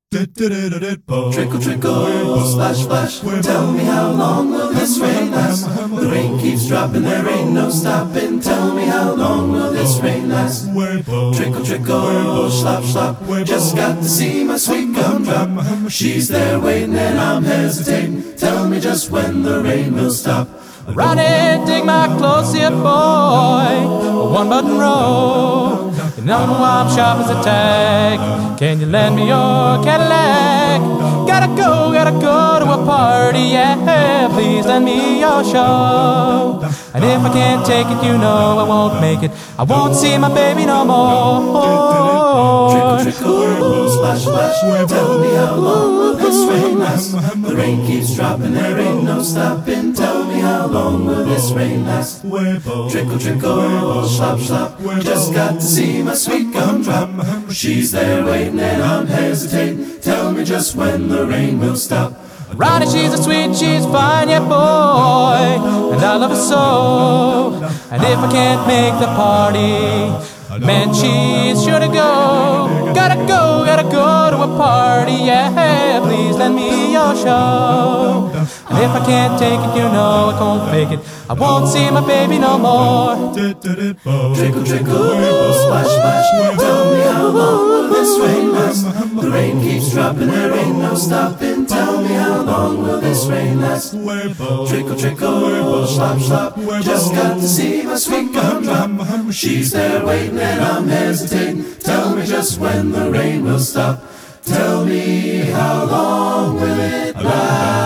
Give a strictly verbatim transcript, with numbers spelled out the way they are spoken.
Trickle, trickle, splash, splash. Tell me how long will this rain last? The rain keeps dropping, there ain't no stopping. Tell me how long will this rain last? Trickle, trickle, slop, slop. Just got to see my sweet gumdrop. She's there waiting and I'm hesitating. Tell me just when the rain will stop. Ronnie, dig my clothes here, boy. One button row. You know I'm sharp as a tack. Can you lend me your Cadillac? Gotta go, gotta go to a party, yeah. Please lend me your show. And if I can't take it, you know I won't make it. I won't see my baby no more. Trickle, trickle, splash, splash. Tell me how long will this rain last? The rain keeps dropping, there ain't no stopping. Tell me how long will this rain last? Trickle, trickle, slop, slop. Just got to see my sweet gumdrop. She's there waiting and I'm hesitating. Tell me just when the rain will stop. Ronnie, she's a sweet, she's fine, yeah, boy. And I love her so. And if I can't make the party, man, she's sure to go. Gotta go, gotta go to a party, yeah. Please lend me your show. And if I can't take it, you know I can't fake it. I won't see my baby no more. Trickle, trickle, splash, splash. Tell me how long will this rain last? The rain keeps dropping, there ain't no stopping. Tell me how long will this rain last? Trickle, trickle, slop, slop. Just got to see my sweet gumdrop. She's there waiting and I'm hesitating. Tell me just when the rain will stop. Tell me how long will it last?